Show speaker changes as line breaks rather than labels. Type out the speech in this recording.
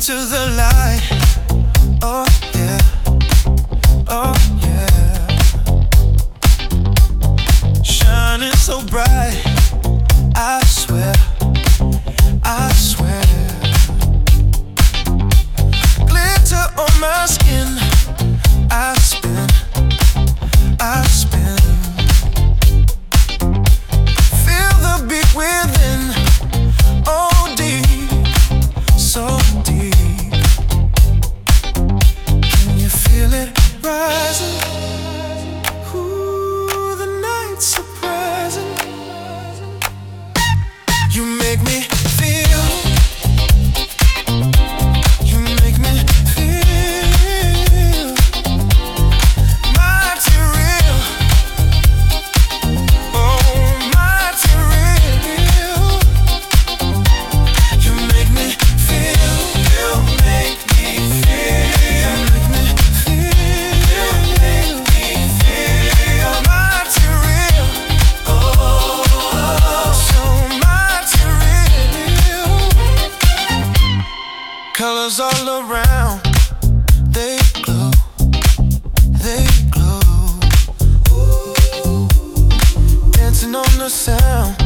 into the light. Oh yeah, oh yeah. Shining so bright, I swear, I swear. Glitter on my skin, I spin, I spin. Feel the beat within, oh deep, so deep. Can you feel it rising? Ooh, the night's surprising. You make me feel, you make me feel material, oh material. You make me feel, you make me feel, you make me feel, you make me feel material, oh so material. Colors all around, they glow, they glow. Dancing on the sound,